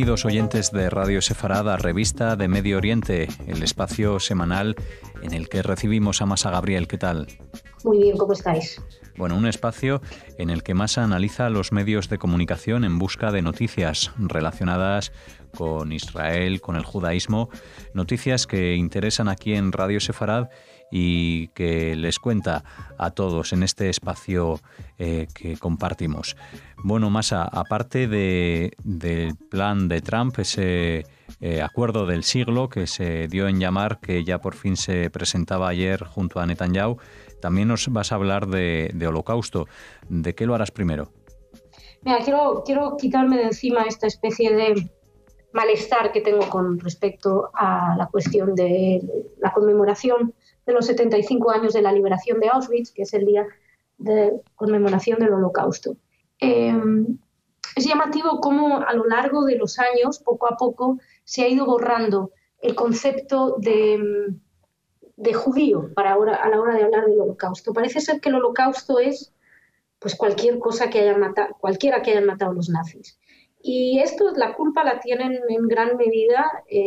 Bienvenidos oyentes de Radio Sefarad a Revista de Medio Oriente, el espacio semanal en el que recibimos a Masa Gabriel. ¿Qué tal? Muy bien, ¿cómo estáis? Bueno, un espacio en el que Masa analiza los medios de comunicación en busca de noticias relacionadas con Israel, con el judaísmo, noticias que interesan aquí en Radio Sefarad y que les cuenta a todos en este espacio que compartimos. Bueno, Masa, aparte del plan de Trump, ese acuerdo del siglo que se dio en llamar, que ya por fin se presentaba ayer junto a Netanyahu, también nos vas a hablar de Holocausto. ¿De qué lo harás primero? Mira, quiero quitarme de encima esta especie de malestar que tengo con respecto a la cuestión de la conmemoración de los 75 años de la liberación de Auschwitz, que es el día de conmemoración del Holocausto. Es llamativo cómo a lo largo de los años, poco a poco, se ha ido borrando el concepto de judío a la hora de hablar del Holocausto. Parece ser que el Holocausto es pues cualquiera que hayan matado los nazis. Y esto, la culpa la tienen en gran medida,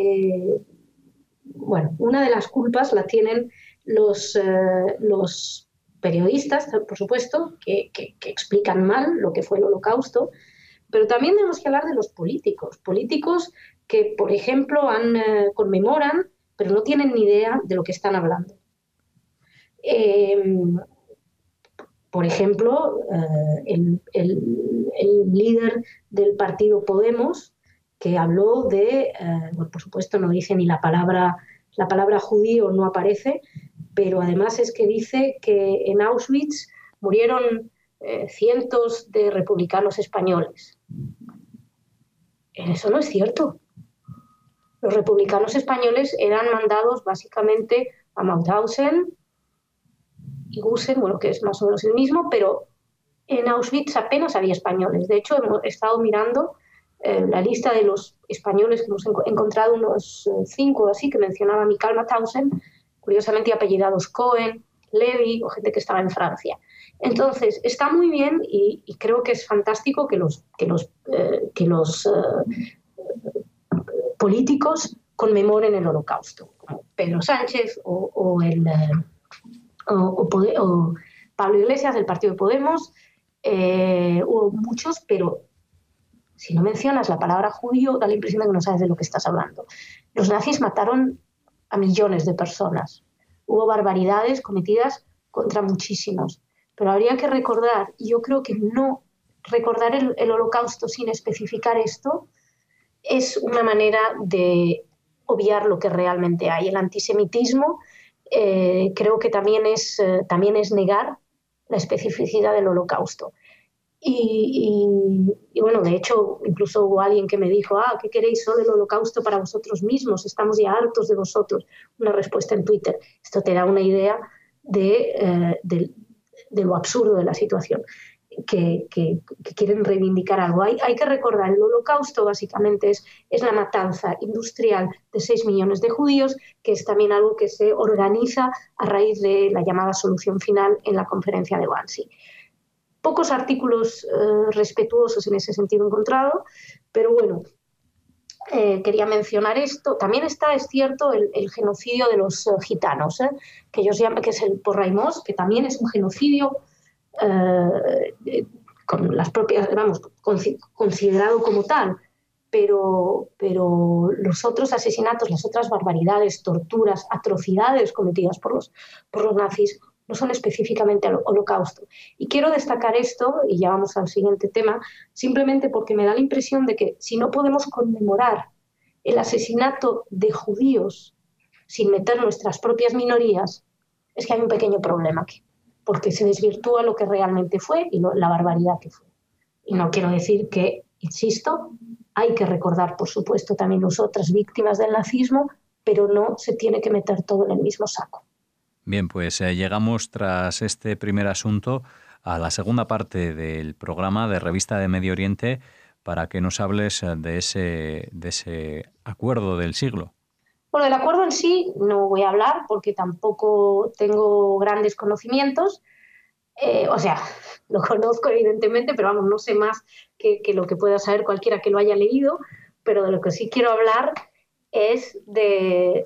una de las culpas la tienen los periodistas, por supuesto, que explican mal lo que fue el Holocausto, pero también tenemos que hablar de los políticos que, por ejemplo, conmemoran, pero no tienen ni idea de lo que están hablando. Por ejemplo, el líder del partido Podemos, que habló por supuesto no dice ni la palabra judío, no aparece, pero además es que dice que en Auschwitz murieron cientos de republicanos españoles. Eso no es cierto. Los republicanos españoles eran mandados básicamente a Mauthausen y Gusen, que es más o menos el mismo, pero en Auschwitz apenas había españoles. De hecho, hemos estado mirando la lista de los españoles que hemos encontrado, unos 5 o así, que mencionaba Michael Mauthausen, curiosamente apellidados Cohen, Levy o gente que estaba en Francia. Entonces, está muy bien y creo que es fantástico que los políticos conmemoren el Holocausto, como Pedro Sánchez o Pablo Iglesias del partido de Podemos. Hubo muchos, pero si no mencionas la palabra judío, da la impresión de que no sabes de lo que estás hablando. Los nazis mataron a millones de personas. Hubo barbaridades cometidas contra muchísimos. Pero habría que recordar, y yo creo que no recordar el Holocausto sin especificar esto es una manera de obviar lo que realmente hay. El antisemitismo creo que también es negar la especificidad del Holocausto. Y bueno, de hecho, incluso hubo alguien que me dijo, ¿qué queréis solo el Holocausto para vosotros mismos? Estamos ya hartos de vosotros. Una respuesta en Twitter. Esto te da una idea de lo absurdo de la situación, que quieren reivindicar algo. Hay que recordar, el Holocausto básicamente es la matanza industrial de 6 millones de judíos, que es también algo que se organiza a raíz de la llamada solución final en la conferencia de Wannsee. Pocos artículos respetuosos en ese sentido encontrado, pero bueno, quería mencionar esto. También es cierto, el genocidio de los gitanos, que ellos llaman, que es el Porraimós, que también es un genocidio con las propias, considerado como tal, pero los otros asesinatos, las otras barbaridades, torturas, atrocidades cometidas por los nazis no son específicamente al Holocausto. Y quiero destacar esto, y ya vamos al siguiente tema, simplemente porque me da la impresión de que si no podemos conmemorar el asesinato de judíos sin meter nuestras propias minorías, es que hay un pequeño problema aquí, porque se desvirtúa lo que realmente fue y la barbaridad que fue. Y no quiero decir que, insisto, hay que recordar, por supuesto, también las otras víctimas del nazismo, pero no se tiene que meter todo en el mismo saco. Bien, pues llegamos tras este primer asunto a la segunda parte del programa de Revista de Medio Oriente para que nos hables de ese acuerdo del siglo. Bueno, del acuerdo en sí no voy a hablar porque tampoco tengo grandes conocimientos. Lo conozco evidentemente, pero no sé más que lo que pueda saber cualquiera que lo haya leído, pero de lo que sí quiero hablar es de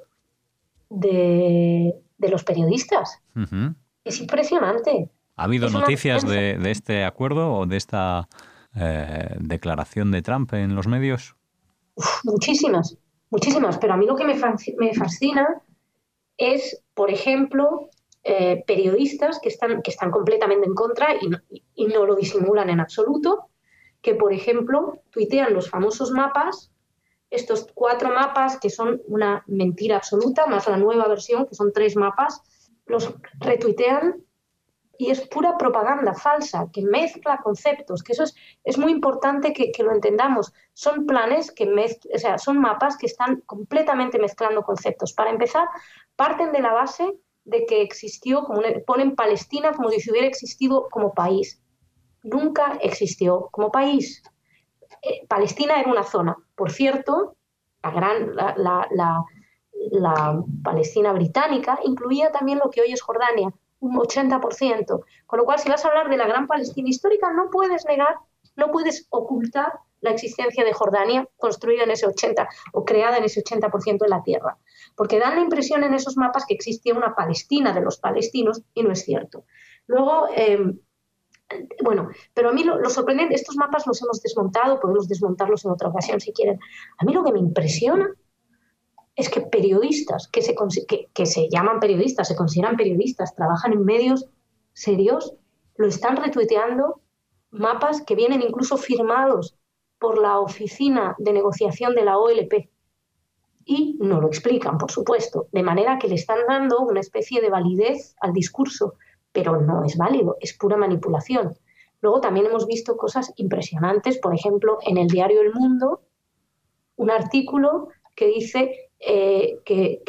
los periodistas. Uh-huh. Es impresionante. ¿Ha habido noticias de este acuerdo o de esta declaración de Trump en los medios? Muchísimas, pero a mí lo que me fascina es, por ejemplo, periodistas que están completamente en contra y no lo disimulan en absoluto, que, por ejemplo, tuitean los famosos mapas, estos 4 mapas que son una mentira absoluta, más la nueva versión, que son 3 mapas, los retuitean y es pura propaganda falsa, que mezcla conceptos, que eso es muy importante que lo entendamos. Son planes son mapas que están completamente mezclando conceptos. Para empezar, parten de la base de que existió, ponen Palestina como si hubiera existido como país. Nunca existió como país. Palestina era una zona. Por cierto, la Palestina británica incluía también lo que hoy es Jordania, un 80%. Con lo cual, si vas a hablar de la gran Palestina histórica, no puedes negar, no puedes ocultar la existencia de Jordania construida en ese 80% o creada en ese 80% de la tierra. Porque dan la impresión en esos mapas que existía una Palestina de los palestinos y no es cierto. Luego, pero a mí lo sorprendente, estos mapas los hemos desmontado, podemos desmontarlos en otra ocasión si quieren. A mí lo que me impresiona es que periodistas que se llaman periodistas, se consideran periodistas, trabajan en medios serios, lo están retuiteando, mapas que vienen incluso firmados por la oficina de negociación de la OLP y no lo explican, por supuesto, de manera que le están dando una especie de validez al discurso, pero no es válido, es pura manipulación. Luego también hemos visto cosas impresionantes, por ejemplo, en el diario El Mundo, un artículo que dice que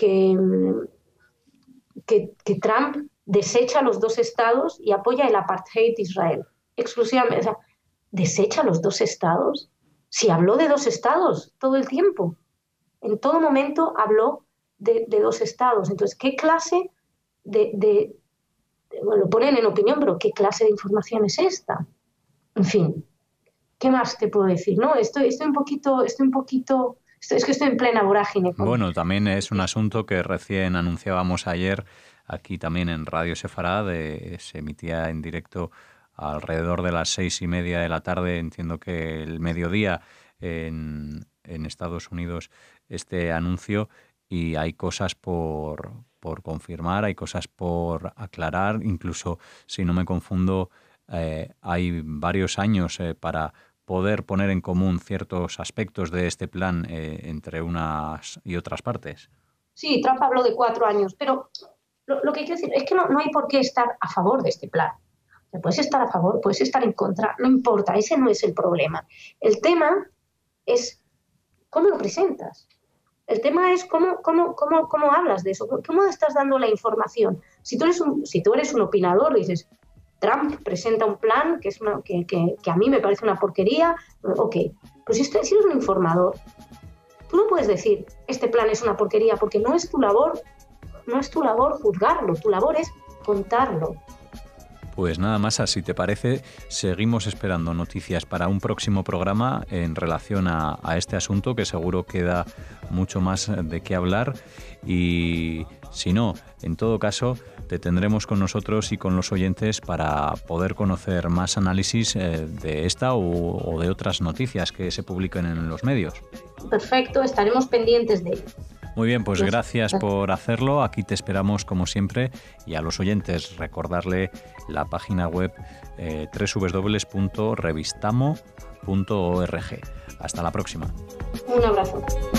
Trump desecha los 2 estados y apoya el apartheid de Israel. Exclusivamente. O sea, ¿desecha los 2 estados? Si habló de 2 estados todo el tiempo. En todo momento habló de 2 estados. Entonces, ¿qué clase bueno, lo ponen en opinión, pero ¿qué clase de información es esta? En fin, ¿qué más te puedo decir? No, estoy un poquito... Es que estoy en plena vorágine. Bueno, también es un asunto que recién anunciábamos ayer aquí también en Radio Sefarad. Se emitía en directo alrededor de las 6:30 de la tarde, entiendo que el mediodía en Estados Unidos, este anuncio, y hay cosas por confirmar, hay cosas por aclarar. Incluso, si no me confundo, hay varios años para poder poner en común ciertos aspectos de este plan entre unas y otras partes. Sí, Trump habló de 4 años, pero lo que quiero decir es que no hay por qué estar a favor de este plan. O sea, puedes estar a favor, puedes estar en contra, no importa, ese no es el problema. El tema es cómo lo presentas. El tema es cómo hablas de eso, cómo estás dando la información. Si tú eres un opinador, dices... Trump presenta un plan que a mí me parece una porquería, ok, pero si eres un informador, tú no puedes decir este plan es una porquería porque no es tu labor juzgarlo, tu labor es contarlo. Pues nada más, si te parece, seguimos esperando noticias para un próximo programa en relación a este asunto, que seguro queda mucho más de qué hablar, y si no, en todo caso, te tendremos con nosotros y con los oyentes para poder conocer más análisis de esta o de otras noticias que se publiquen en los medios. Perfecto, estaremos pendientes de ello. Muy bien, pues gracias por hacerlo. Aquí te esperamos como siempre, y a los oyentes recordarle la página web www.revistamo.org. Hasta la próxima. Un abrazo.